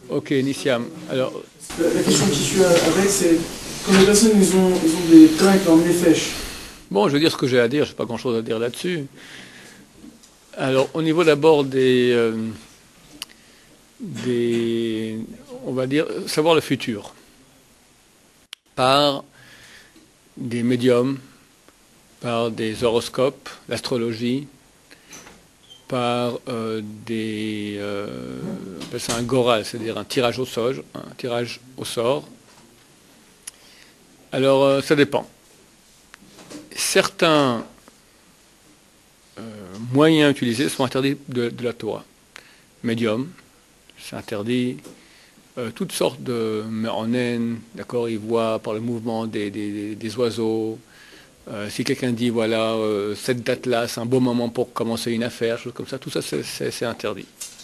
Ok, Nissiam. Alors, La question qui suit avec, c'est quand les personnes ils ont des cas avec leur nefesh. bon, je vais dire ce que j'ai à dire, je n'ai pas grand-chose à dire là-dessus. Alors, au niveau d'abord des, on va dire, savoir le futur, par des médiums, par des horoscopes, l'astrologie, par on appelle ça un goral, c'est-à-dire un tirage au sort. Alors, ça dépend. Certains moyens utilisés sont interdits de la Torah. Médium, c'est interdit. Toutes sortes de méronen, d'accord, ils voient par le mouvement des oiseaux. Si quelqu'un dit, voilà, cette date-là, c'est un beau moment pour commencer une affaire, choses comme ça, tout ça, c'est interdit.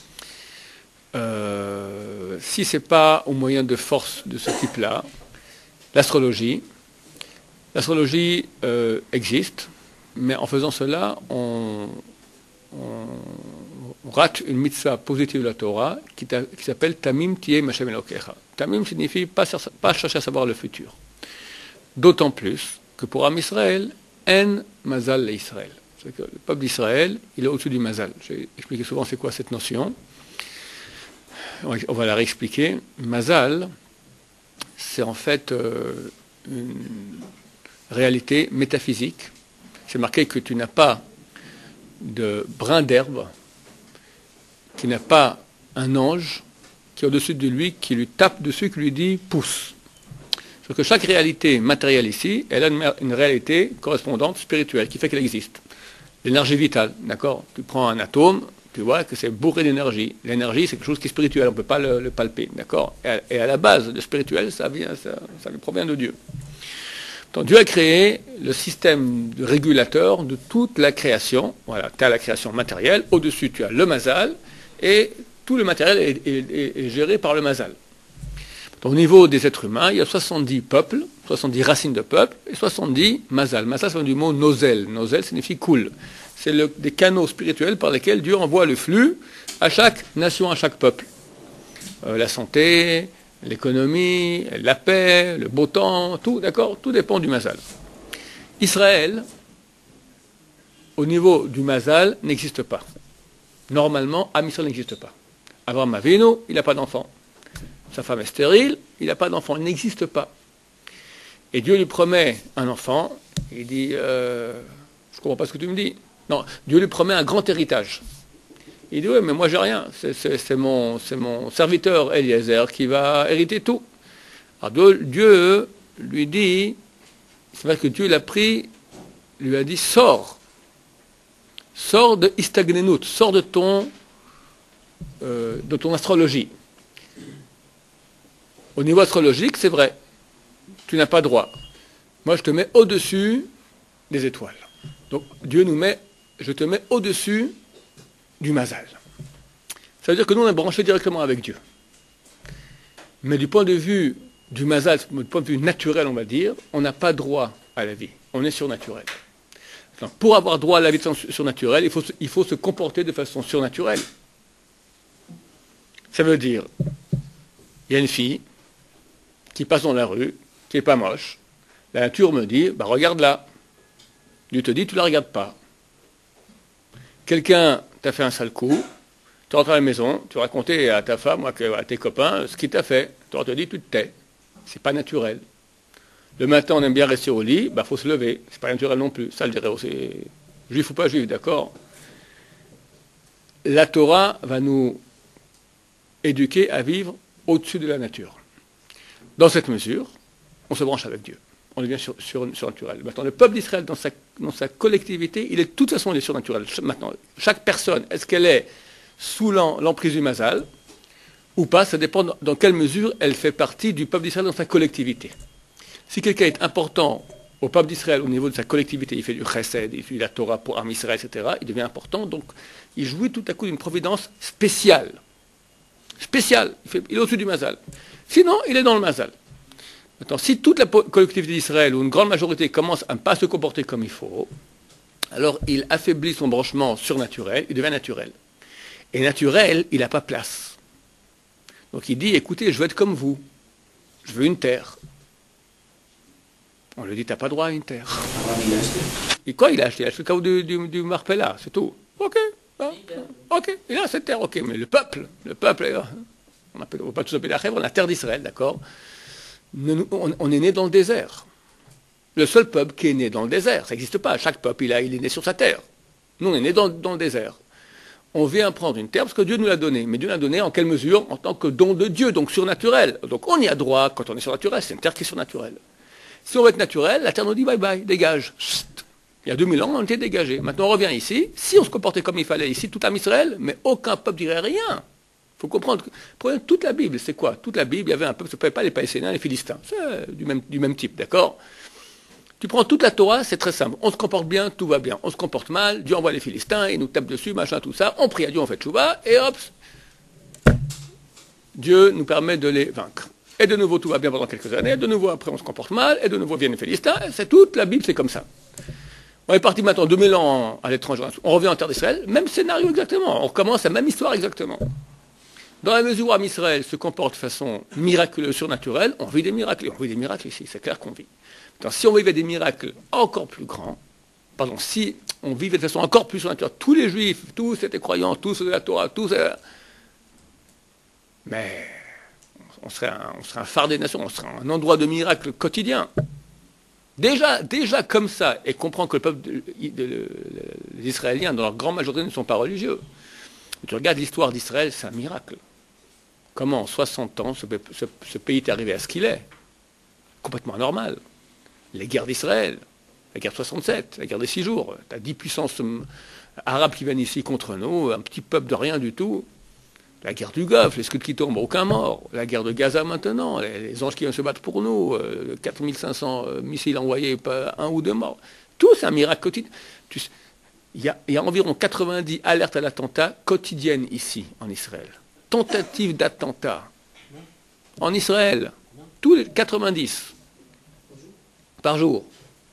Si ce n'est pas au moyen de force de ce type-là, l'astrologie existe, mais en faisant cela, on rate une mitzvah positive de la Torah qui s'appelle Tamim Tiye Mashem Elokecha. Tamim signifie pas chercher à savoir le futur. D'autant plus que pour Am Israël, En Mazal l'Israël. C'est que le peuple d'Israël, il est au-dessus du Mazal. J'ai expliqué souvent c'est quoi cette notion. On va la réexpliquer. Mazal, c'est en fait une réalité métaphysique. C'est marqué que tu n'as pas de brin d'herbe, qui n'a pas un ange qui est au-dessus de lui, qui lui tape dessus, qui lui dit pousse. Parce que chaque réalité matérielle ici, elle a une réalité correspondante spirituelle qui fait qu'elle existe. L'énergie vitale, d'accord? Tu prends un atome, tu vois que c'est bourré d'énergie. L'énergie, c'est quelque chose qui est spirituel, on ne peut pas le palper, d'accord? Et à la base de spirituel, ça provient de Dieu. Donc Dieu a créé le système de régulateur de toute la création. Voilà, tu as la création matérielle, au-dessus tu as le mazal, et tout le matériel est géré par le mazal. Donc, au niveau des êtres humains, il y a 70 peuples, 70 racines de peuples, et 70 mazal. Mazal, ça vient du mot nozel. Nozel signifie cool. C'est des canaux spirituels par lesquels Dieu envoie le flux à chaque nation, à chaque peuple. La santé, l'économie, la paix, le beau temps, tout, d'accord? Tout dépend du mazal. Israël, au niveau du mazal, n'existe pas. Normalement, Am Israël n'existe pas. Abraham Avinu, il n'a pas d'enfant. Sa femme est stérile, il n'a pas d'enfant, il n'existe pas. Et Dieu lui promet un enfant, il dit, je ne comprends pas ce que tu me dis. Non, Dieu lui promet un grand héritage. Il dit, oui, mais moi j'ai rien, c'est mon serviteur Eliezer qui va hériter tout. Alors Dieu lui dit, c'est vrai que Dieu l'a pris, lui a dit, sors de Istagnenut, sors de ton astrologie. Au niveau astrologique, c'est vrai, tu n'as pas droit. Moi, je te mets au-dessus des étoiles. Donc, Dieu je te mets au-dessus du mazal. Ça veut dire que nous, on est branché directement avec Dieu. Mais du point de vue du mazal, du point de vue naturel, on va dire, on n'a pas droit à la vie. On est surnaturel. Donc, pour avoir droit à la vie surnaturelle, il faut se comporter de façon surnaturelle. Ça veut dire, il y a une fille qui passe dans la rue, qui n'est pas moche. La nature me dit, bah regarde là. Dieu te dit, tu ne la regardes pas. Quelqu'un t'a fait un sale coup, tu rentres à la maison, tu racontais à ta femme, à tes copains, ce qu'il t'a fait. Tu te dis, tu te tais. C'est pas naturel. Le matin, on aime bien rester au lit, bah faut se lever. C'est pas naturel non plus. Ça, je dirais aussi, juif ou pas juif, d'accord? La Torah va nous éduquer à vivre au-dessus de la nature. Dans cette mesure, on se branche avec Dieu. On devient surnaturel. Maintenant, le peuple d'Israël, dans sa collectivité, il est de toute façon il est surnaturel. Maintenant, chaque personne, est-ce qu'elle est sous l'emprise du mazal ou pas? Ça dépend dans quelle mesure elle fait partie du peuple d'Israël dans sa collectivité. Si quelqu'un est important au peuple d'Israël au niveau de sa collectivité, il fait du chesed, il fait la Torah pour Am Israël, etc., il devient important, donc il jouit tout à coup d'une providence spéciale. Spéciale. Il est au-dessus du mazal. Sinon, il est dans le mazal. Maintenant, si toute la collectivité d'Israël, ou une grande majorité, commence à ne pas se comporter comme il faut, alors il affaiblit son branchement surnaturel, il devient naturel. Et naturel, il n'a pas place. Donc il dit, écoutez, je veux être comme vous. Je veux une terre. On lui dit, t'as pas droit à une terre. Et quoi il a acheté? Il a acheté le caveau du Marpella, c'est tout. Ok, hein, ok, il a cette terre, ok, mais le peuple, on ne va pas tous appeler la Chèvre, la terre d'Israël, d'accord. On est né dans le désert. Le seul peuple qui est né dans le désert, ça n'existe pas. Chaque peuple, il est né sur sa terre. Nous, on est né dans le désert. On vient prendre une terre parce que Dieu nous l'a donnée. Mais Dieu l'a donnée en quelle mesure? En tant que don de Dieu, donc surnaturel. Donc on y a droit quand on est surnaturel, c'est une terre qui est surnaturelle. Si on veut être naturel, la terre nous dit bye bye, dégage. Chut. Il y a 2000 ans, on était dégagé. Maintenant, on revient ici. Si on se comportait comme il fallait ici, tout à Israël, mais aucun peuple dirait rien. Il faut comprendre. Prenez toute la Bible, c'est quoi? Toute la Bible, il y avait un peuple, ça ne s'appelait pas les Palestiniens, les Philistins. C'est du même type, d'accord? Tu prends toute la Torah, c'est très simple. On se comporte bien, tout va bien. On se comporte mal, Dieu envoie les Philistins, ils nous tapent dessus, machin, tout ça. On prie à Dieu, on fait tchouva, et hop, Dieu nous permet de les vaincre. Et de nouveau, tout va bien pendant quelques années, de nouveau, après, on se comporte mal, et de nouveau viennent les Philistins. C'est toute la Bible, c'est comme ça. On est parti maintenant 2000 ans à l'étranger, on revient en terre d'Israël, même scénario exactement. On recommence la même histoire exactement. Dans la mesure où Israël se comporte de façon miraculeuse, surnaturelle, on vit des miracles. Et on vit des miracles ici, c'est clair qu'on vit. Si on vivait des miracles encore plus grands, si on vivait de façon encore plus surnaturelle, tous les juifs, tous étaient croyants, tous de la Torah, mais on serait un phare des nations, on serait un endroit de miracle quotidien. Déjà comme ça, et comprend que le peuple les Israéliens, dans leur grande majorité, ne sont pas religieux. Tu regardes l'histoire d'Israël, c'est un miracle. Comment en 60 ans ce pays est arrivé à ce qu'il est? Complètement anormal. Les guerres d'Israël, la guerre de 67, la guerre des 6 jours, tu as 10 puissances arabes qui viennent ici contre nous, un petit peuple de rien du tout. La guerre du Golfe, les scuds qui tombent, aucun mort. La guerre de Gaza maintenant, les anges qui viennent se battre pour nous, 4500 missiles envoyés, pas un ou deux morts. Tout c'est un miracle quotidien. Il y a environ 90 alertes à l'attentat quotidiennes ici, en Israël. Tentatives d'attentat. En Israël, tous les 90 par jour,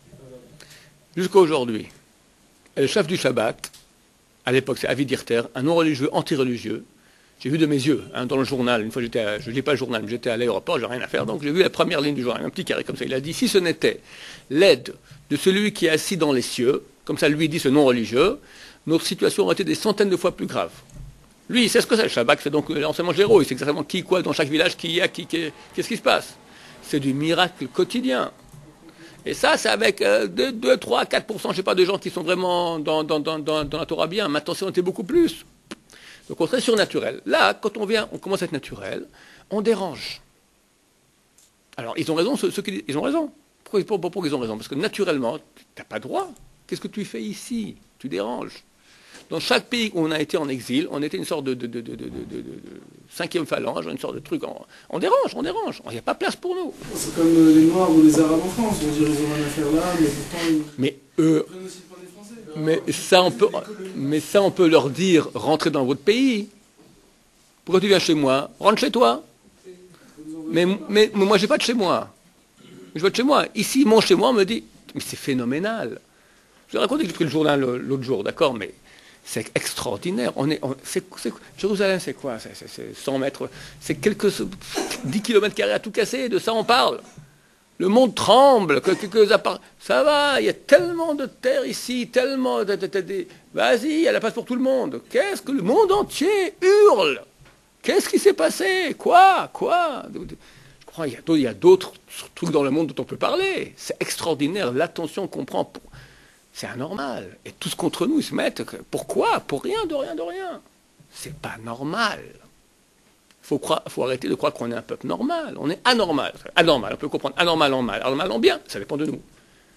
jusqu'à aujourd'hui. Et le chef du Shabbat, à l'époque c'est Avi Dirter, un non-religieux, anti-religieux, j'ai vu de mes yeux, dans le journal, une fois je ne lis pas le journal, mais j'étais à l'aéroport, j'ai rien à faire, donc j'ai vu la première ligne du journal, un petit carré comme ça, il a dit, si ce n'était l'aide de celui qui est assis dans les cieux, comme ça lui dit ce non-religieux, notre situation aurait été des centaines de fois plus grave. Lui, il sait ce que c'est le Shabbat, c'est donc l'enseignement généraux, il sait exactement qui, quoi, dans chaque village, qui y a, qu'est-ce qui se passe. C'est du miracle quotidien. Et ça, c'est avec 2, 3, 4%, je ne sais pas, de gens qui sont vraiment dans la Torah bien. Maintenant, on était beaucoup plus. Donc, on serait surnaturel. Là, quand on commence à être naturel, on dérange. Alors, ils ont raison, ils ont raison. Pourquoi ils ont raison? Parce que naturellement, tu n'as pas droit. Qu'est-ce que tu fais ici? Tu déranges. Dans chaque pays où on a été en exil, on était une sorte de cinquième phalange, une sorte de truc. On dérange. Il n'y a pas place pour nous. C'est comme les Noirs ou les Arabes en France. On dirait qu'ils n'ont rien à faire là, mais pourtant ils prennent aussi pour des Français. Mais ça, on peut leur dire, rentrez dans votre pays. Pourquoi tu viens chez moi? Rentre chez toi. Mais moi, je n'ai pas de chez moi. Je vais de chez moi. Ici, mon chez moi, on me dit, mais c'est phénoménal. Je vais raconter que j'ai pris le journal l'autre jour, d'accord, mais c'est extraordinaire. Jérusalem, c'est quoi? C'est 100 mètres, c'est 10 km² à tout casser, de ça on parle. Le monde tremble, ça va, il y a tellement de terre ici, tellement vas-y, il y a la place pour tout le monde. Qu'est-ce que le monde entier hurle? Qu'est-ce qui s'est passé? Quoi? Je crois qu'il y a d'autres trucs dans le monde dont on peut parler. C'est extraordinaire, l'attention qu'on prend. C'est anormal. Et tous contre nous, ils se mettent. Pourquoi? Pour rien, de rien. C'est pas normal. Faut arrêter de croire qu'on est un peuple normal. On est anormal. Anormal, on peut comprendre anormal en mal, anormal en bien, ça dépend de nous.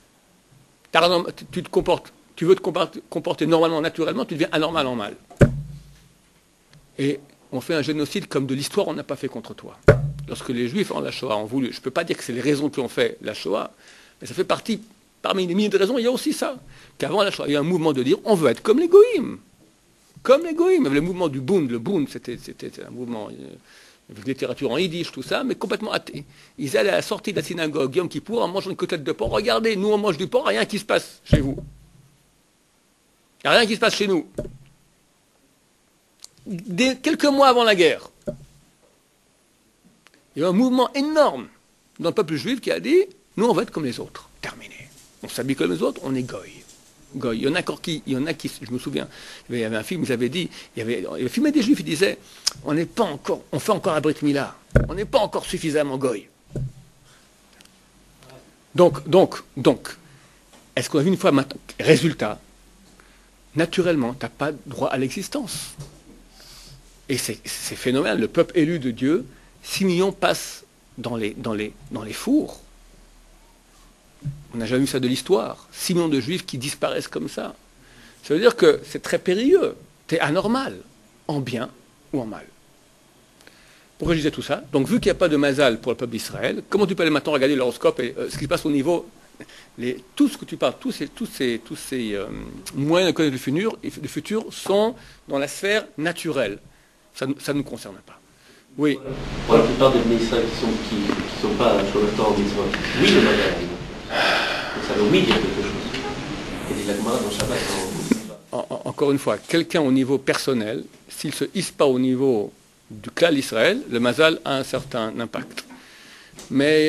Tu veux te comporter normalement, naturellement, tu deviens anormal en mal. Et on fait un génocide comme de l'histoire, on n'a pas fait contre toi. Lorsque les Juifs en la Shoah ont voulu, je ne peux pas dire que c'est les raisons qui ont fait la Shoah, mais ça fait partie. Parmi les milliers de raisons, il y a aussi ça. Qu'avant la Shoah, il y a un mouvement de dire on veut être comme les goïms. Comme les goïms. Le mouvement du Bund. Le Bund, c'était un mouvement avec littérature en yiddish, tout ça, mais complètement athée. Ils allaient à la sortie de la synagogue, Yom Kippour, en mangeant une côtelette de porc. Regardez, nous on mange du porc, rien qui se passe chez vous. Il n'y a rien qui se passe chez nous. Quelques mois avant la guerre, Il y a un mouvement énorme dans le peuple juif qui a dit, nous on va être comme les autres. Terminé. On s'habille comme les autres, on est goy. Goy. Il y en a qui, je me souviens, il y avait un film, ils avaient dit, il avait filmé des juifs, ils disaient, on n'est pas encore, on fait encore la Brit Mila, on n'est pas encore suffisamment goy. Donc, est-ce qu'on a vu une fois maintenant, résultat, naturellement, tu n'as pas droit à l'existence. Et c'est phénoménal, le peuple élu de Dieu, 6 millions passent dans les fours. On n'a jamais vu ça de l'histoire. 6 millions de juifs qui disparaissent comme ça. Ça veut dire que c'est très périlleux. Tu es anormal, en bien ou en mal. Pourquoi je disais tout ça? Donc, vu qu'il n'y a pas de mazal pour le peuple d'Israël, comment tu peux aller maintenant regarder l'horoscope et ce qui se passe au niveau. Tout ce que tu parles, tous ces moyens de connaître le futur sont dans la sphère naturelle. Ça ne nous concerne pas. Oui. Pour la plupart des Israël qui ne sont pas Shovator en Mitzvot, oui, le mazal arrive. Ça veut oui dire quelque chose. Et dit la Gemara dans Shabbat. Encore une fois, quelqu'un au niveau personnel, s'il ne se hisse pas au niveau du klal Israël, le mazal a un certain impact. Mais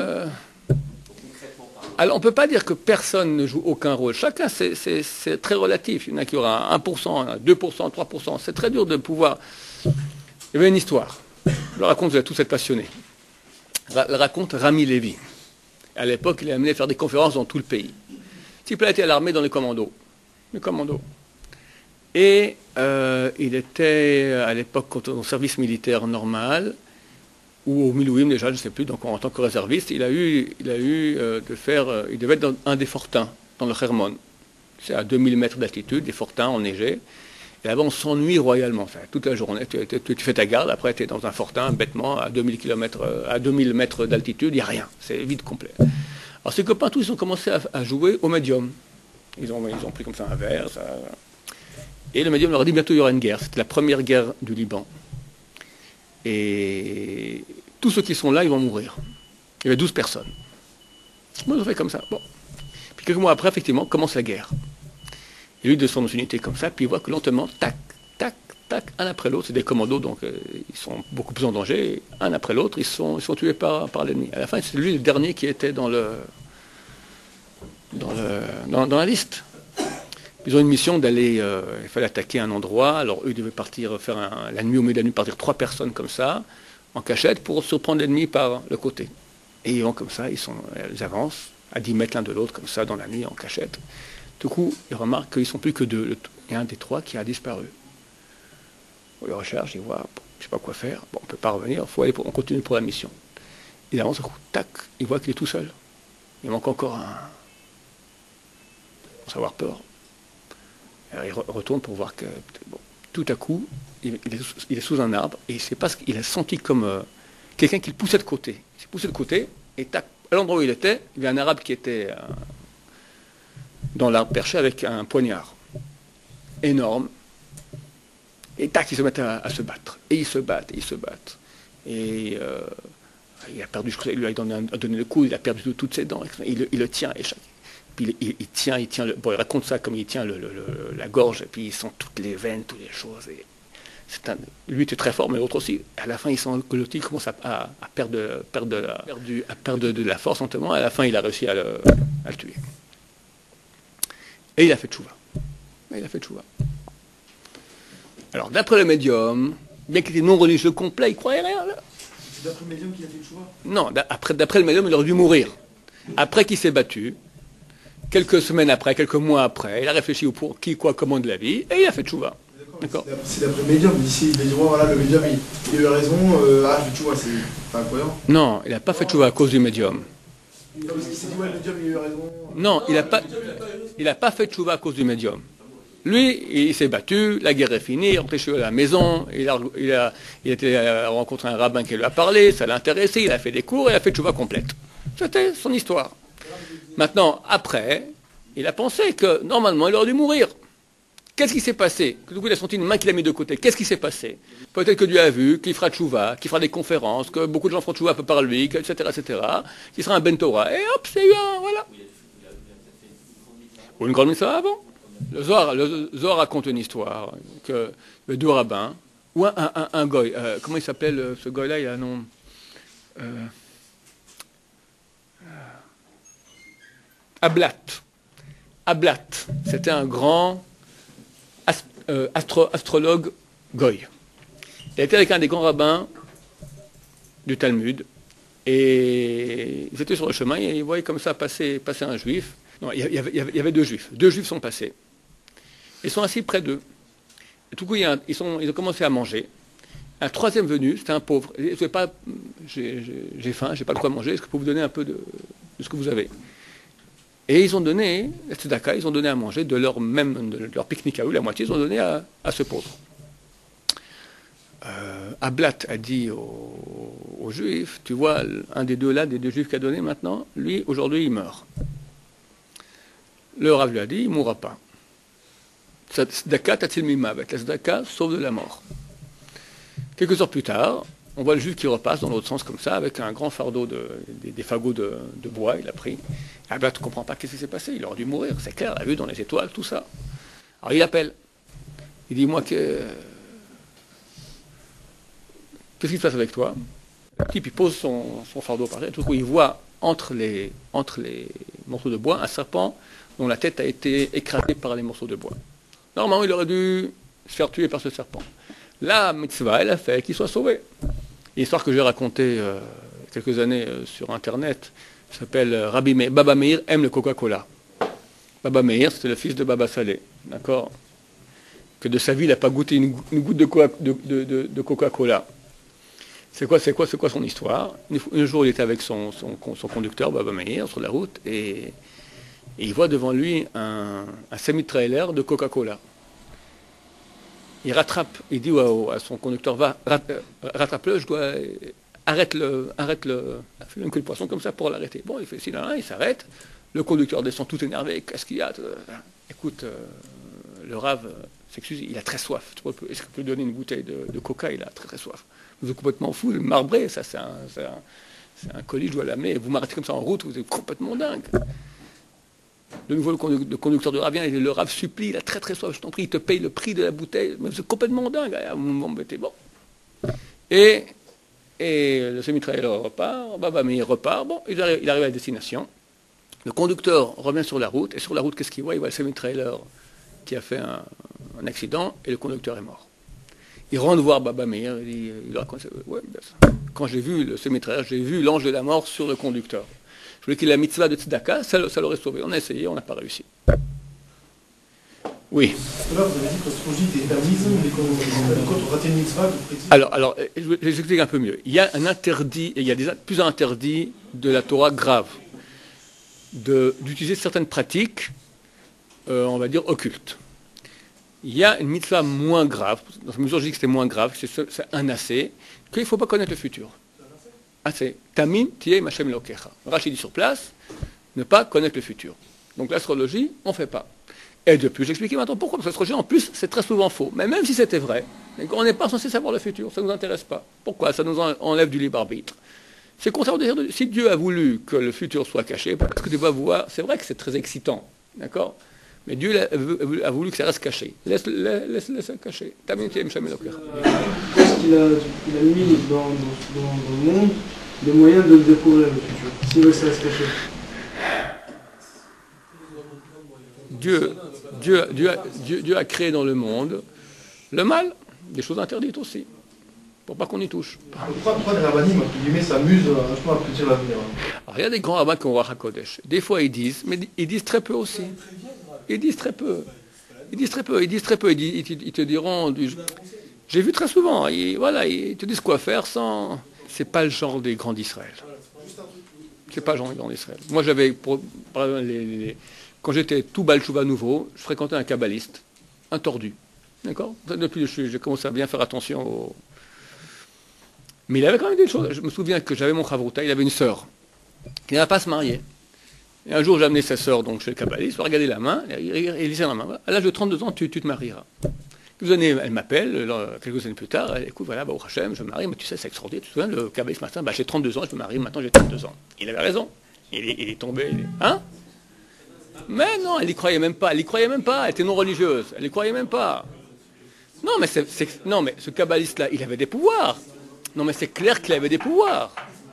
alors on ne peut pas dire que personne ne joue aucun rôle. Chacun, c'est très relatif. Il y en a qui aura 1%, 2%, 3%. C'est très dur de pouvoir. Il y avait une histoire. Je la raconte, vous allez tous être passionnés. Elle raconte Rami Lévi. À l'époque, il est amené à faire des conférences dans tout le pays. Ce type-là était à l'armée dans les commandos. Les commandos. Et il était à l'époque au service militaire normal, ou au Milouim déjà, je ne sais plus, donc en tant que réserviste, il devait être dans un des fortins, dans le Hermon. C'est à 2000 mètres d'altitude, des fortins enneigés. Et là-bas, on s'ennuie royalement. Enfin, toute la journée, tu fais ta garde, après tu es dans un fortin, bêtement, à 2000 mètres d'altitude, il n'y a rien. C'est vide complet. Alors ses copains, tous, ils ont commencé à jouer au médium. Ils ont pris comme ça un verre. Et le médium leur a dit, bientôt il y aura une guerre. C'était la première guerre du Liban. Et tous ceux qui sont là, ils vont mourir. Il y avait 12 personnes. Moi, ils ont fait comme ça. Bon. Puis quelques mois après, effectivement, commence la guerre. Et lui descend dans une unité comme ça, puis il voit que lentement, tac, tac, tac, un après l'autre, c'est des commandos, donc ils sont beaucoup plus en danger, et un après l'autre, ils sont tués par l'ennemi. À la fin, c'est lui le dernier qui était dans la liste. Ils ont une mission d'aller, il fallait attaquer un endroit, alors eux, ils devaient partir, la nuit, au milieu de la nuit, partir 3 personnes comme ça, en cachette, pour surprendre l'ennemi par le côté. Et ils vont comme ça, ils avancent, à 10 mètres l'un de l'autre, comme ça, dans la nuit, en cachette. Du coup, ils remarquent qu'ils ne sont plus que 2. Il y a un des 3 qui a disparu. On le recherche, il voit, je ne sais pas quoi faire. Bon, on ne peut pas revenir, on continue pour la mission. Il avance, tac, il voit qu'il est tout seul. Il manque encore un. Pour savoir peur. Alors, il retourne pour voir que. Bon, tout à coup, il est sous un arbre et c'est parce qu'il a senti comme quelqu'un qui le poussait de côté. Il s'est poussé de côté et tac, à l'endroit où il était, il y avait un arabe qui était. Dans l'arbre perché avec un poignard énorme. Et tac, ils se mettent à se battre. Et ils se battent. Et il a perdu, je crois, il lui a donné le coup, il a perdu toutes ses dents. Il le tient. Puis il tient bon, il raconte ça comme il tient la gorge, et puis ils sont toutes les veines, toutes les choses. Et lui était très fort, mais l'autre aussi. À la fin, il commence à perdre de la force, lentement. À la fin, il a réussi à le tuer. Et il a fait tchouva. Alors, d'après le médium, bien qu'il était non religieux complet, il ne croyait rien. Là. C'est d'après le médium qu'il a fait tchouva? Non, d'après le médium, il aurait dû mourir. Après qu'il s'est battu, quelques semaines après, quelques mois après, il a réfléchi au pour qui, quoi, comment de la vie, et il a fait tchouva. D'accord. C'est d'après le médium. Ici, il a dit, voilà, le médium, il a eu raison, je fais tchouva, c'est pas incohérent. Non, il n'a pas fait tchouva à cause du médium. Non, parce qu'il s'est dit, ouais, le médium, il a eu raison. Non, il n'a pas fait tchouva à cause du médium. Lui, il s'est battu, la guerre est finie, il est rentré chez lui à la maison, il a rencontré un rabbin qui lui a parlé, ça l'a intéressé, il a fait des cours et il a fait tchouva complète. C'était son histoire. Maintenant, après, il a pensé que normalement il aurait dû mourir. Qu'est-ce qui s'est passé? Du coup, il a senti une main qu'il a mis de côté. Qu'est-ce qui s'est passé? Peut-être que Dieu a vu qu'il fera tchouva, qu'il fera des conférences, que beaucoup de gens feront tchouva un peu par lui, etc., qu'il sera un ben Torah. Et hop, c'est eu un, voilà. Ou une grande mitzvah avant. Le Zohar raconte une histoire que deux rabbins, ou un goy, comment il s'appelle ce goy-là, il a un nom, Ablat. Ablat, c'était un grand astrologue goy. Il était avec un des grands rabbins du Talmud, et ils étaient sur le chemin, et ils voyaient comme ça passer un juif. Non, il y avait deux juifs. Deux juifs sont passés. Ils sont assis près d'eux. Et tout coup, ils ont commencé à manger. Un troisième venu, c'était un pauvre. J'ai faim, j'ai pas de quoi manger, est-ce que je peux vous donner un peu de ce que vous avez? Et ils ont donné, tzedaka, ils ont donné à manger de leur pique-nique à eux, la moitié, ils ont donné à ce pauvre. Ablat a dit aux Juifs, tu vois, un des deux là, des deux Juifs qui a donné maintenant, lui, aujourd'hui, il meurt. Le Rav lui a dit, il ne mourra pas. Tzedaka tatil mimavet, la tzedaka sauve de la mort. Quelques heures plus tard, on voit le Juif qui repasse dans l'autre sens comme ça, avec un grand fardeau, des fagots de bois, il a pris. Ablat ne comprend pas qu'est-ce qui s'est passé, il aurait dû mourir, c'est clair, il a vu dans les étoiles, tout ça. Alors il appelle. Il dit, moi, qu'est-ce qui se passe avec toi? Le type, il pose son fardeau par terre, et tout coup, il voit entre les morceaux de bois un serpent dont la tête a été écrasée par les morceaux de bois. Normalement, il aurait dû se faire tuer par ce serpent. La mitzvah, elle a fait qu'il soit sauvé. L'histoire que j'ai racontée il y a quelques années sur Internet s'appelle Baba Meir aime le Coca-Cola. Baba Meir, c'était le fils de Baba Saleh, d'accord? Que de sa vie, il n'a pas goûté une goutte de Coca-Cola. C'est quoi son histoire? Un jour, il était avec son conducteur, Baba Meir, sur la route, et il voit devant lui un semi-trailer de Coca-Cola. Il rattrape, il dit à son conducteur, rattrape-le, arrête-le, fais un coup de poisson comme ça pour l'arrêter. Bon, il fait sinon, il s'arrête, le conducteur descend tout énervé, qu'est-ce qu'il y a? Écoute, le Rav s'excuse, il a très soif, est-ce que tu peux lui donner une bouteille de coca? Il a très très soif. Vous êtes complètement fou, le marbré, ça c'est un colis, je dois l'amener, vous m'arrêtez comme ça en route, vous êtes complètement dingue. De nouveau, le conducteur de Rav vient, et le Rav supplie, il a très très soif, je t'en prie, il te paye le prix de la bouteille, mais vous êtes complètement dingue, vous m'embêtez, bon. Et le semi-trailer repart, Baba Meir repart, bon, il arrive à destination. Le conducteur revient sur la route, et sur la route, qu'est-ce qu'il voit? Il voit le semi-trailer qui a fait un accident, et le conducteur est mort. Il rentre voir Baba Meir, il raconte, ouais, quand j'ai vu le semi-trailer, j'ai vu l'ange de la mort sur le conducteur. Je voulais qu'il ait la mitzvah de tzedaka, ça l'aurait sauvé. On a essayé, on n'a pas réussi. Oui. Parce que là, vous avez dit que l'astrologie était permise, mais quand on ratait une mitzvah, vous précisez. Alors, je vais expliquer un peu mieux. Il y a un interdit, et il y a plusieurs interdits de la Torah graves, d'utiliser certaines pratiques, on va dire, occultes. Il y a une mitzvah moins grave, dans la mesure où je dis que c'était moins grave, c'est un assez, qu'il ne faut pas connaître le futur. C'est Tamim Tiye Mashem Elokecha. Rachid dit sur place, ne pas connaître le futur. Donc l'astrologie, on ne fait pas. Et de plus, j'expliquais maintenant pourquoi. Parce que l'astrologie, en plus, c'est très souvent faux. Mais même si c'était vrai, on n'est pas censé savoir le futur, ça ne nous intéresse pas. Pourquoi? Ça nous enlève du libre arbitre. C'est contraire au désir de... Si Dieu a voulu que le futur soit caché, parce que tu vas voir, c'est vrai que c'est très excitant, d'accord? Mais Dieu a voulu que ça reste caché. Laisse-le caché. Tamim Tiye Mashem Elokecha. Est-ce qu'il a mis dans le monde des moyens de découvrir le futur, s'il veut que ça reste caché? Dieu a créé dans le monde le mal, des choses interdites aussi, pour pas qu'on y touche. Pourquoi les rabbinim, entre guillemets, s'amusent à prédire l'avenir? Alors, il y a des grands rabbins qui ont Ruach HaKodesh. Des fois ils disent, mais ils disent très peu aussi. Ils disent très peu. Ils te diront, j'ai vu très souvent, ils te disent quoi faire sans... C'est pas le genre des grands d'Israël. C'est pas le genre des grands d'Israël. Moi, quand j'étais tout Baal Tshuva nouveau, je fréquentais un kabbaliste, un tordu. D'accord? Depuis, j'ai commencé à bien faire attention Mais il avait quand même des choses. Je me souviens que j'avais mon chavruta, il avait une sœur. Il n'avait pas à se marier. Et un jour, j'ai amené sa sœur donc, chez le kabbaliste, il regardait la main, il disait à la main, à l'âge de 32 ans, tu te marieras. Quelques années, elle m'appelle, quelques années plus tard, écoute, voilà, au Hachem, je me marie, mais tu sais, c'est extraordinaire, tu te souviens, le kabbaliste matin, j'ai 32 ans, je me marie, maintenant j'ai 32 ans. Il avait raison. Il est tombé. Hein? Mais non, elle n'y croyait même pas, elle était non religieuse, elle n'y croyait même pas. Non, mais ce kabbaliste-là, il avait des pouvoirs. Non, mais c'est clair qu'il avait des pouvoirs.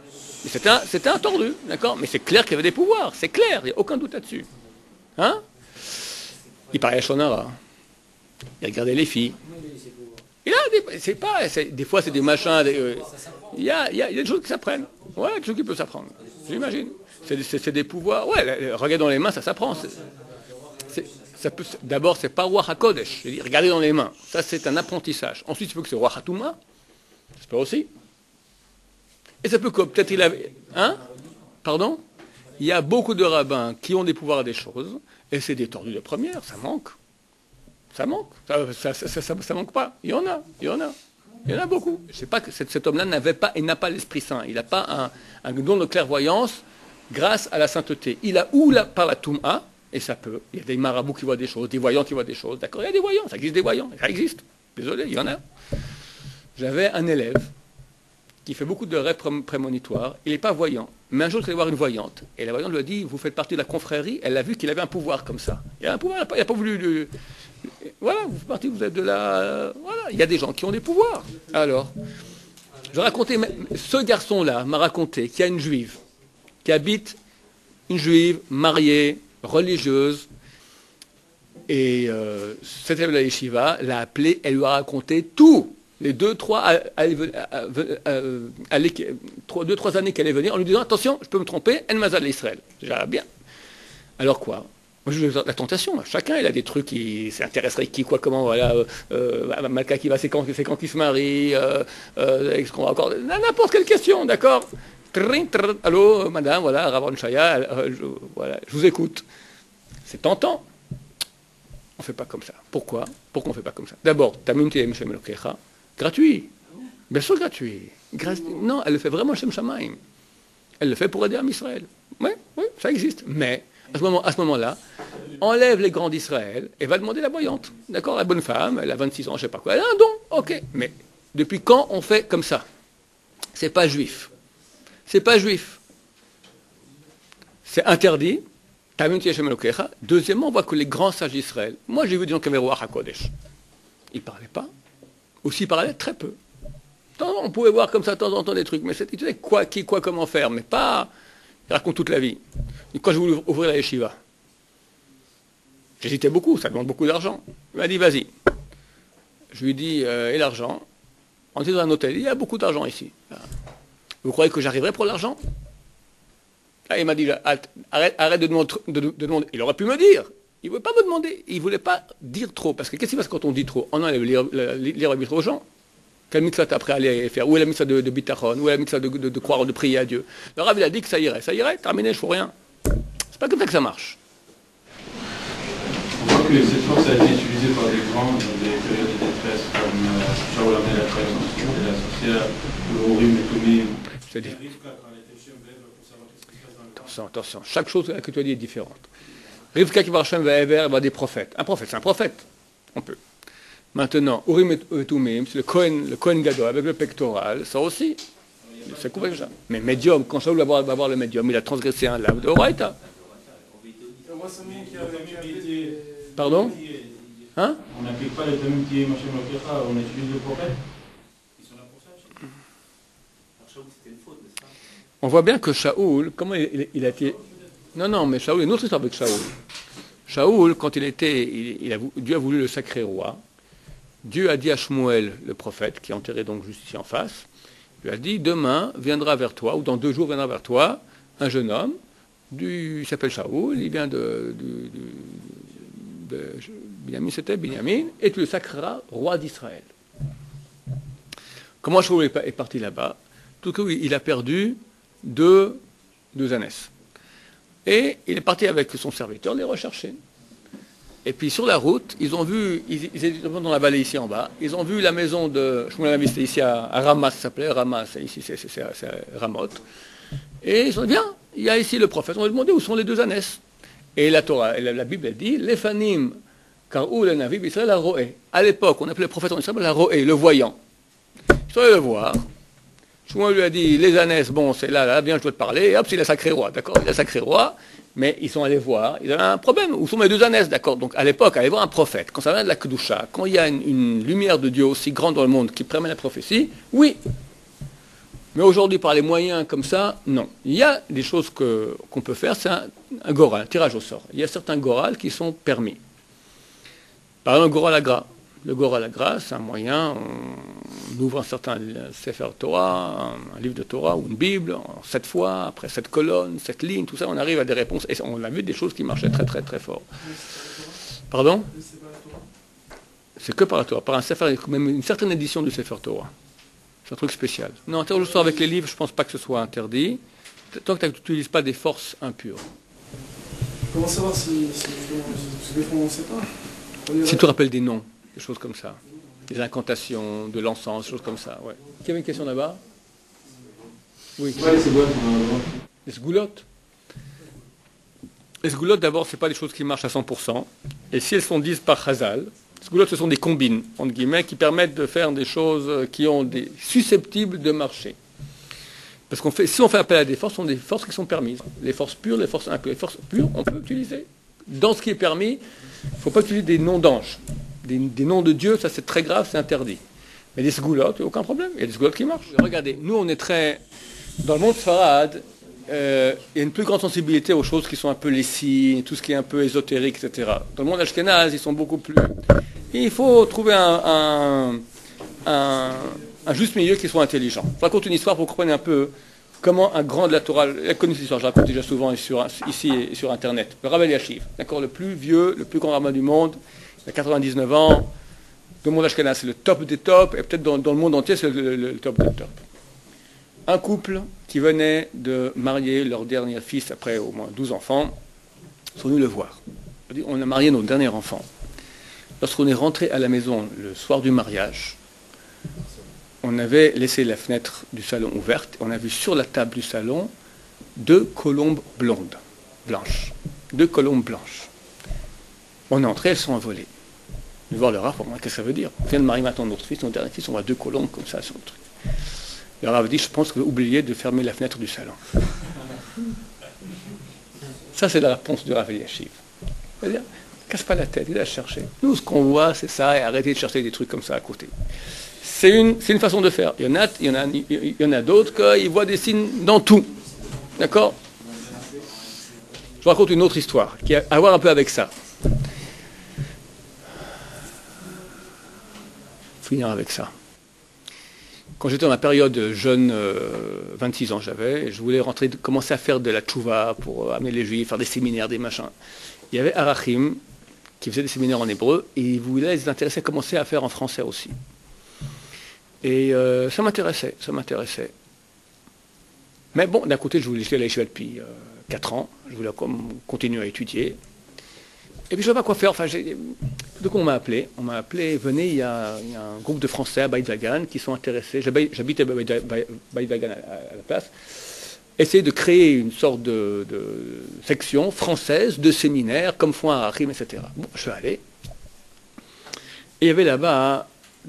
C'était un tordu, d'accord? Mais c'est clair qu'il y avait des pouvoirs, c'est clair, il n'y a aucun doute là-dessus. Hein? Il parlait à Shonara. Il regardait les filles. Et là, des fois, c'est des machins. Il y a des choses qui s'apprennent. Ouais, des choses qui peuvent s'apprendre. J'imagine. C'est des pouvoirs. Ouais, regarder dans les mains, ça s'apprend. D'abord, c'est pas Roi HaKodesh. Je dis, regarder dans les mains. Ça, c'est un apprentissage. Ensuite, il faut que c'est Roi Hatouma. C'est pas aussi. Et ça peut que peut-être il avait. Hein? Pardon? Il y a beaucoup de rabbins qui ont des pouvoirs des choses, et c'est des tordus de première, ça manque. Ça manque. Ça manque pas. Il y en a beaucoup. Je sais pas que cet homme-là n'a pas l'Esprit Saint. Il n'a pas un don de clairvoyance grâce à la sainteté. Il a par la Touma, et ça peut. Il y a des marabouts qui voient des choses, des voyants qui voient des choses. D'accord, il y a des voyants, ça existe des voyants, ça existe. Désolé, il y en a. J'avais un élève qui fait beaucoup de rêves prémonitoires. Il n'est pas voyant. Mais un jour, il allait voir une voyante. Et la voyante lui a dit, vous faites partie de la confrérie. Elle a vu qu'il avait un pouvoir comme ça. Il a un pouvoir, il n'a pas voulu... Voilà, vous faites partie, vous êtes de la... Voilà, il y a des gens qui ont des pouvoirs. Alors, je racontais, ce garçon-là m'a raconté qu'il y a une juive qui habite, une juive mariée, religieuse. Et cette élève de la yeshiva l'a appelée, elle lui a raconté tout. Les 2-3 années qu'elle est venue, en lui disant, attention, je peux me tromper, El Mazal Israël. Déjà bien. Alors quoi? Moi, je la tentation. Chacun, il a des trucs qui s'intéresseraient, qui, quoi, comment, voilà, Malka qui va, c'est quand qu'il se marie, est-ce qu'on va encore, n'importe quelle question, d'accord? Allô, madame, voilà, Rav Shaya, voilà, je vous écoute. C'est tentant. On ne fait pas comme ça. Pourquoi? Pourquoi on ne fait pas comme ça? D'abord, Tamim Tiyeh Meshem Elokecha, gratuit. Bien sûr gratuit. Non, elle le fait vraiment Shem Shamaim. Elle le fait pour aider Am Israël. Oui, ça existe. Mais, à ce moment-là, enlève les grands d'Israël et va demander la voyante. D'accord? La bonne femme, elle a 26 ans, je ne sais pas quoi. Elle a un don. Ok. Mais, depuis quand on fait comme ça? C'est pas juif. C'est pas juif. C'est interdit. Deuxièmement, on voit que les grands sages d'Israël, moi j'ai vu des gens qui avaient Ruach HaKodesh. Ils ne parlaient pas. Aussi ils parlaient très peu. On pouvait voir comme ça de temps en temps des trucs, mais ils disaient quoi, qui, quoi, comment faire, mais pas. Ils racontent toute la vie. Et quand je voulais ouvrir la yeshiva, j'hésitais beaucoup, ça demande beaucoup d'argent. Il m'a dit, vas-y. Je lui ai dit, et l'argent? On était dans un hôtel, il y a beaucoup d'argent ici. Vous croyez que j'arriverai pour l'argent? Ah, il m'a dit, arrête de demander. Il aurait pu me dire. Il ne voulait pas me demander. Il ne voulait pas dire trop. Parce que qu'est-ce qui se passe quand on dit trop? On enlève l'irrévite aux gens. Quelle mitzvah t'as après à aller faire? Où est la mitzvah de bitachon? Où est la mitzvah de croire, de prier à Dieu? Le Rav, il a dit que ça irait. Ça irait, terminé, je ne fais rien. C'est pas comme ça que ça marche. On voit que cette force a été utilisée par des grands dans des périodes de détresse, comme Shaul Amelech, par exemple, la sorcière, le Urim et Tumim. C'est-à-dire... Attention, chaque chose que tu as dit est différente. Rivka qui va Hashem va Ever, va des prophètes. Un prophète, c'est un prophète. On peut. Maintenant, Urim et Tumim, c'est le Kohen Gadol avec le pectoral, ça aussi. C'est couvert ça. Mais médium, quand Shaul va voir le médium, il a transgressé un lave de Horaïta. Pardon? Hein? On n'applique pas les Tamim Tiyeh Meshem Elokecha, on utilise le prophète. Ils sont là pour ça. On voit bien que Shaoul, comment il a été... Non, mais Shaoul, il y a une autre histoire avec Shaoul. Shaoul, quand Dieu a voulu le sacrer roi, Dieu a dit à Shmuel, le prophète, qui est enterré donc juste ici en face, il lui a dit, demain viendra vers toi, ou dans 2 jours viendra vers toi, un jeune homme, il s'appelle Shaoul, il vient de Binyamin, c'était Binyamin, et tu le sacreras roi d'Israël. Comment Shaoul est parti là-bas? Tout coup, il a perdu deux ânesses. Et il est parti avec son serviteur les rechercher. Et puis sur la route, ils ont vu, ils étaient dans la vallée ici en bas, ils ont vu la maison de Shmuel Navi, c'était ici à Ramas, ça s'appelait Ramas, ici c'est Ramoth. Et ils ont dit, bien, il y a ici le prophète, on va lui demander où sont les 2 ânesses. Et la Torah, la Bible, elle dit, Lefanim, Karou le Navi, Israël la Roé. À l'époque, on appelait le prophète en Israël la Roé, le voyant. Ils sont allés le voir. Shmuel lui a dit, les ânesses, bon, c'est là, viens, je dois te parler. Et hop, c'est le sacré roi, d'accord? Il est sacré roi, mais ils sont allés voir, ils avaient un problème. Où sont mes 2 ânesses, d'accord? Donc, à l'époque, aller voir un prophète, quand ça vient de la Kedusha, quand il y a une lumière de Dieu aussi grande dans le monde qui permet la prophétie, oui. Mais aujourd'hui, par les moyens comme ça, non. Il y a des choses qu'on peut faire, c'est un goral, un tirage au sort. Il y a certains gorals qui sont permis. Par exemple, le goral agra. Le goral agra, c'est un moyen, on ouvre un certain Sefer Torah, un livre de Torah ou une Bible, en 7 fois, après 7 colonnes, 7 lignes, tout ça, on arrive à des réponses. Et on a vu des choses qui marchaient très très très fort. Pardon? C'est que par la Torah. Par un Sefer, même une certaine édition du Sefer Torah. C'est un truc spécial. Non, interroge le avec les livres, je ne pense pas que ce soit interdit, tant que tu n'utilises pas des forces impures. Comment savoir si des fois on ne sait pas? Si tu rappelles des noms, des choses comme ça, des incantations, de l'encens, des choses comme ça, ouais. Qui avait une question là-bas? Oui. Ouais, c'est bon. Les sgoulottes. Les sgoulottes, d'abord, ce n'est pas des choses qui marchent à 100%. Et si elles sont dites par Chazal, les sgoulottes, ce sont des combines, entre guillemets, qui permettent de faire des choses qui ont des susceptibles de marcher. Parce si on fait appel à des forces, ce sont des forces qui sont permises. Les forces pures, les forces impures. Les forces pures, on peut utiliser. Dans ce qui est permis, il ne faut pas utiliser des noms d'anges. Des noms de Dieu, ça c'est très grave, c'est interdit. Mais des sgoulottes, aucun problème. Il y a des sgoulottes qui marchent. Regardez, nous on est très... Dans le monde Sfarad, il y a une plus grande sensibilité aux choses qui sont un peu les signes, tout ce qui est un peu ésotérique, etc. Dans le monde Ashkenaz, ils sont beaucoup plus... Et il faut trouver un juste milieu qui soit intelligent. Je raconte une histoire pour que vous compreniez un peu comment un grand de la Torah, elle connaît cette histoire, je raconte déjà souvent ici et sur Internet, le Rav Eliashiv, d'accord, le plus vieux, le plus grand rabbin du monde, il a 99 ans, le monde Ashkenaz, c'est le top des tops, et peut-être dans le monde entier, c'est le top des tops. Un couple qui venait de marier leur dernier fils après au moins 12 enfants, sont venus le voir. On a marié notre dernier enfant. Lorsqu'on est rentré à la maison le soir du mariage, on avait laissé la fenêtre du salon ouverte. On a vu sur la table du salon 2 colombes blondes, blanches. 2 colombes blanches. On est entré, elles sont envolées. De voir le Rav, pour moi, qu'est-ce que ça veut dire? On vient de marier maintenant notre fils, notre dernier fils, on voit 2 colombes comme ça sur le truc. Le Rav dit, je pense que vous oubliez de fermer la fenêtre du salon. Ça, c'est la réponse du Rav Eliashiv. C'est-à-dire, casse pas la tête, il a cherché. Nous, ce qu'on voit, c'est ça, et arrêtez de chercher des trucs comme ça à côté. C'est une façon de faire. Il y en a d'autres qui voient des signes dans tout. D'accord? Je vous raconte une autre histoire qui a à voir un peu avec ça. Finir avec ça. Quand j'étais dans ma période jeune, 26 ans j'avais, je voulais commencer à faire de la tchouva pour amener les juifs, faire des séminaires, des machins. Il y avait Arachim qui faisait des séminaires en hébreu et il voulait les intéresser à commencer à faire en français aussi. Et ça m'intéressait. Mais bon, d'un côté, je voulais aller à la yeshiva depuis 4 ans, je voulais continuer à étudier. Et puis je ne savais pas quoi faire. Enfin, donc on m'a appelé, venez, il y a un groupe de Français à Beit Dagan qui sont intéressés, j'habitais à Beit Dagan à la place, essayer de créer une sorte de section française de séminaires, comme font Arachim, etc. Bon, je suis allé, et il y avait là-bas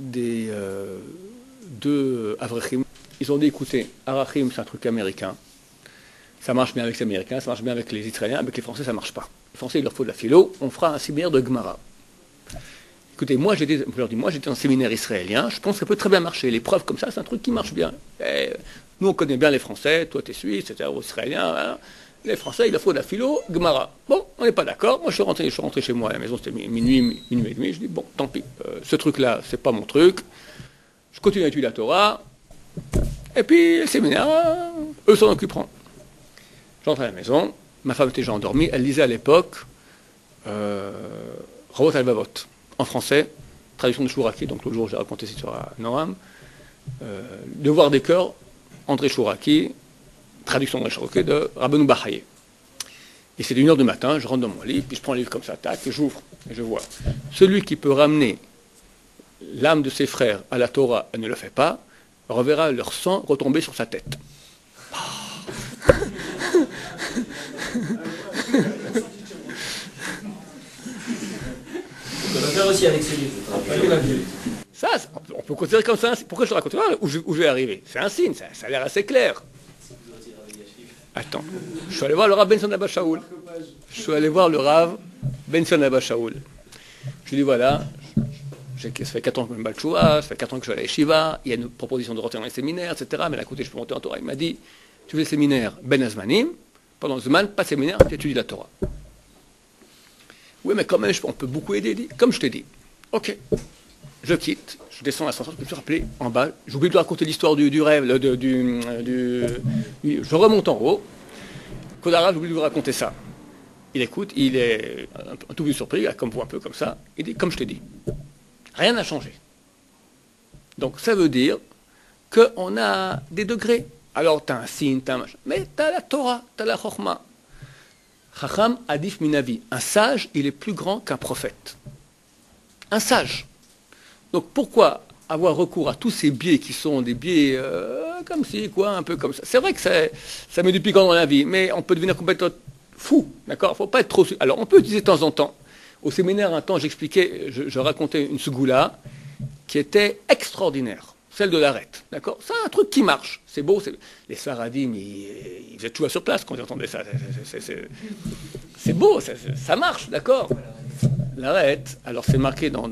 2 Avrechim. Ils ont dit, écoutez, Arachim, c'est un truc américain, ça marche bien avec les Américains, ça marche bien avec les Israéliens, avec les Français, ça ne marche pas. Les Français, il leur faut de la philo, on fera un séminaire de Gemara. Écoutez, moi j'étais en séminaire israélien, je pense que ça peut très bien marcher. Les preuves comme ça, c'est un truc qui marche bien. Et nous, on connaît bien les Français, toi t'es Suisse, etc., Israélien, hein. Les Français, il leur faut de la philo, Gemara. Bon, on n'est pas d'accord, moi je suis rentré chez moi à la maison, c'était minuit et demi, je dis, bon, tant pis, ce truc-là, c'est pas mon truc, je continue à étudier la Torah, et puis le séminaire, eux s'en occuperont. J'entre à la maison, ma femme était déjà endormie, elle lisait à l'époque Ravot al-Vavot, en français, traduction de Chouraki, donc l'autre jour j'ai raconté cette histoire à Noam, Devoir des cœurs, André Chouraki, traduction de Chouraki de Rabbeinu Bahaye. Et c'est 1h du matin, je rentre dans mon lit, puis je prends le livre comme ça, tac, et j'ouvre, et je vois. Celui qui peut ramener l'âme de ses frères à la Torah et ne le fait pas, reverra leur sang retomber sur sa tête. On va faire aussi avec ce livre. Ça, on peut considérer comme ça. Pourquoi je te raconte où je vais arriver? C'est un signe, ça a l'air assez clair. Attends, je suis allé voir le Rav Benson Abba Shaul. Je lui ai dit voilà, Ça fait 4 ans que je me bats ça fait 4 ans que je suis à la Yeshiva, il y a une proposition de rentrer dans les séminaires, etc. Mais d'un côté, je peux monter en Torah. Il m'a dit, tu fais le séminaire Ben Azmanim, pendant le Zman, pas de séminaire, tu étudies la Torah. Oui, mais quand même, on peut beaucoup aider, comme je t'ai dit. Ok, je quitte, je descends l'ascenseur, je peux me rappeler en bas, j'ai oublié de raconter l'histoire du rêve, je remonte en haut, Kodara, j'ai oublié de vous raconter ça. Il écoute, il est un tout peu surpris, comme vous, un peu comme ça, il dit, comme je t'ai dit. Rien n'a changé. Donc ça veut dire qu'on a des degrés. Alors tu as un signe, tu as un machin. Mais tu as la Torah, tu as la Chokhmah. Chacham adif minavi. Un sage, il est plus grand qu'un prophète. Un sage. Donc pourquoi avoir recours à tous ces biais qui sont des biais comme ci, quoi, un peu comme ça. C'est vrai que ça met du piquant dans la vie, mais on peut devenir complètement fou. D'accord ? Il ne faut pas être trop... Alors on peut utiliser de temps en temps. Au séminaire, un temps, j'expliquais, je racontais une sougoula qui était extraordinaire, celle de l'arête, d'accord ? C'est un truc qui marche, c'est beau. Les Sfaradim, ils faisaient tout sur place quand ils entendaient ça. C'est beau, ça marche, d'accord ? L'arête, alors c'est marqué dans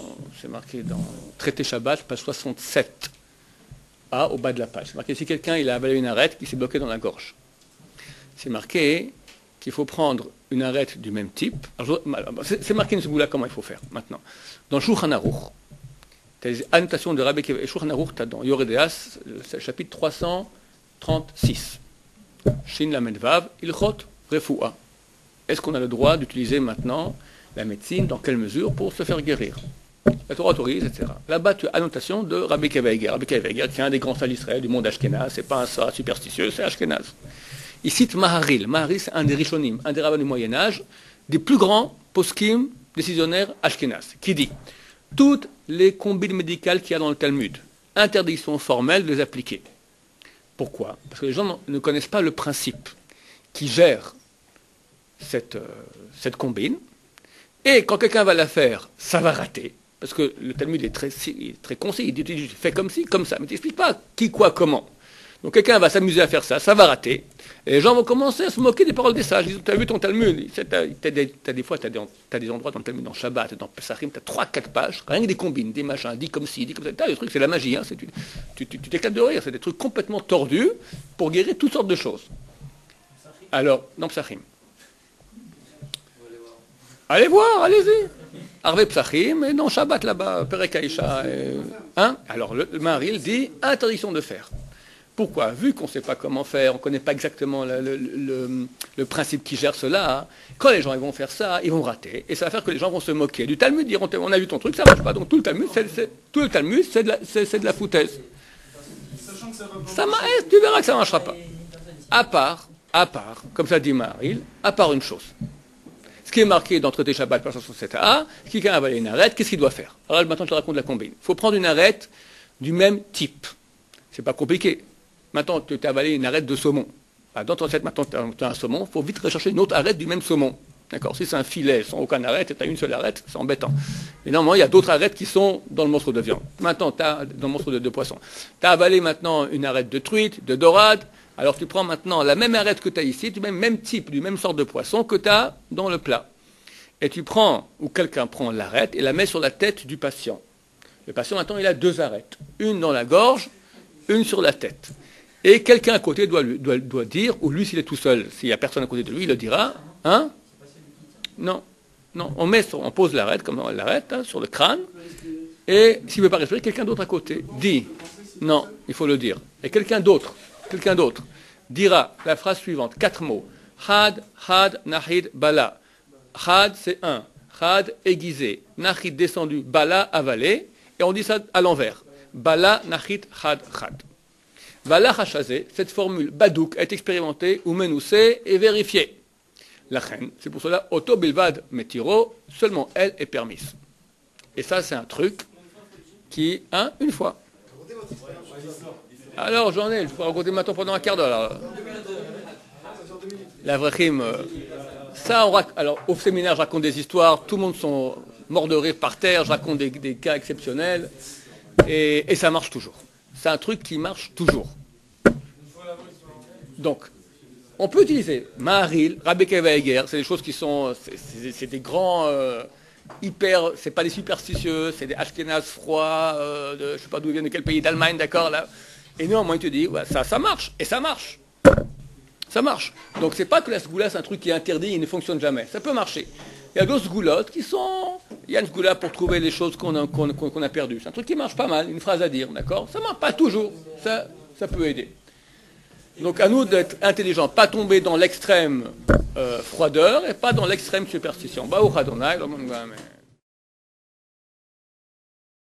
Traité Shabbat, page 67, au bas de la page. C'est marqué, si quelqu'un il a avalé une arête qui s'est bloquée dans la gorge. C'est marqué... qu'il faut prendre une arête du même type. C'est marqué une segoula comment il faut faire maintenant. Dans Shulchan Aruch, tu as les annotations de Rabbi Akiva et Shulchan Aruch, tu as dans Yoredeas, chapitre 336. Shin Lamed Vav, Ilchot Refoua. Est-ce qu'on a le droit d'utiliser maintenant la médecine, dans quelle mesure, pour se faire guérir ? La Torah autorise, etc. Là-bas, tu as annotation de Rabbi Akiva Eiger. Rabbi Akiva Eiger, qui est un des grands sages d'Israël du monde Ashkenaz, c'est pas un ça superstitieux, c'est Ashkenaz. Il cite Maharil. Maharil, c'est un des Rishonim, un des rabbins du Moyen-Âge, des plus grands poskim décisionnaires ashkénazes, qui dit toutes les combines médicales qu'il y a dans le Talmud, interdiction formelle de les appliquer. Pourquoi ? Parce que les gens ne connaissent pas le principe qui gère cette combine, et quand quelqu'un va la faire, ça va rater, parce que le Talmud est très concis, il dit fais comme ci, comme ça, mais tu n'expliques pas qui, quoi, comment. Donc quelqu'un va s'amuser à faire ça, ça va rater. Et les gens vont commencer à se moquer des paroles des sages. Ils disent, tu as vu ton Talmud ? Des fois, tu as des endroits dans le Talmud, dans Shabbat, dans Pesachim, tu as 3-4 pages, rien que des combines, des machins, dit comme ci, dit comme ça. T'as des trucs, c'est la magie. Hein, tu t'éclates de rire. C'est des trucs complètement tordus pour guérir toutes sortes de choses. Alors, dans Pesachim. Allez voir, allez-y. Arvé Pesachim, et dans Shabbat là-bas, Perek Aïcha. Alors, le Maharil dit, interdiction de faire. Pourquoi ? Vu qu'on ne sait pas comment faire, on ne connaît pas exactement le principe qui gère cela, hein, quand les gens ils vont faire ça, ils vont rater. Et ça va faire que les gens vont se moquer. Du Talmud, diront, on a vu ton truc, ça ne marche pas. Donc tout le Talmud, c'est de la foutaise. Tu verras que ça ne marchera pas. À part, comme ça dit Maharil, à part une chose. Ce qui est marqué dans Traité Shabbat, page 67a, si quelqu'un a avalé une arête, qu'est-ce qu'il doit faire ? Alors maintenant, je te raconte la combine. Il faut prendre une arête du même type. C'est pas compliqué. Maintenant, tu as avalé une arête de saumon. Dans ton assiette, maintenant, tu as un saumon, il faut vite rechercher une autre arête du même saumon. D'accord ? Si c'est un filet sans aucune arête, et tu as une seule arête, c'est embêtant. Mais normalement, il y a d'autres arêtes qui sont dans le morceau de viande. Maintenant, tu as dans le morceau de poisson. Tu as avalé maintenant une arête de truite, de dorade. Alors tu prends maintenant la même arête que tu as ici, du même type, du même sorte de poisson que tu as dans le plat. Et tu prends, ou quelqu'un prend l'arête et la met sur la tête du patient. Le patient, maintenant, il a 2 arêtes. Une dans la gorge, une sur la tête. Et quelqu'un à côté doit dire, ou lui s'il est tout seul, s'il n'y a personne à côté de lui, il le dira, hein ? Non, on pose l'arête, comme l'arête, hein, sur le crâne, et s'il ne veut pas respirer, quelqu'un d'autre à côté dit, non, il faut le dire. Et quelqu'un d'autre dira la phrase suivante, 4 mots, had, nahid, bala. Had, c'est 1, had, aiguisé, nahid, descendu, bala, avalé, et on dit ça à l'envers. Bala, nahid, had. Vala hachazé, cette formule badouk est expérimentée ou menoussée et vérifiée. La reine, c'est pour cela, auto bilvad metiro, seulement elle est permise. Et ça, c'est un truc qui, une fois. Alors, j'en ai, je peux raconter maintenant pendant un quart d'heure. La vrachim, alors, au séminaire, je raconte des histoires, tout le monde sont morts de rire par terre, je raconte des cas exceptionnels, et ça marche toujours. C'est un truc qui marche toujours. Donc, on peut utiliser Maharil, Rabbi Akiva Eiger, c'est des choses qui sont, c'est des grands c'est pas des superstitieux, c'est des ashkénazes froids, je sais pas d'où ils viennent, de quel pays, d'Allemagne, d'accord, là. Et néanmoins, il te dit, ouais, ça marche, et ça marche. Ça marche. Donc c'est pas que la sgoula, c'est un truc qui est interdit, il ne fonctionne jamais. Ça peut marcher. Il y a d'autres sgoulottes qui sont... Il y a une sgoula pour trouver les choses qu'on a perdues. C'est un truc qui marche pas mal, une phrase à dire, d'accord? Ça marche pas toujours, ça peut aider. Donc à nous d'être intelligents, pas tomber dans l'extrême froideur et pas dans l'extrême superstition. Baruch Adonai,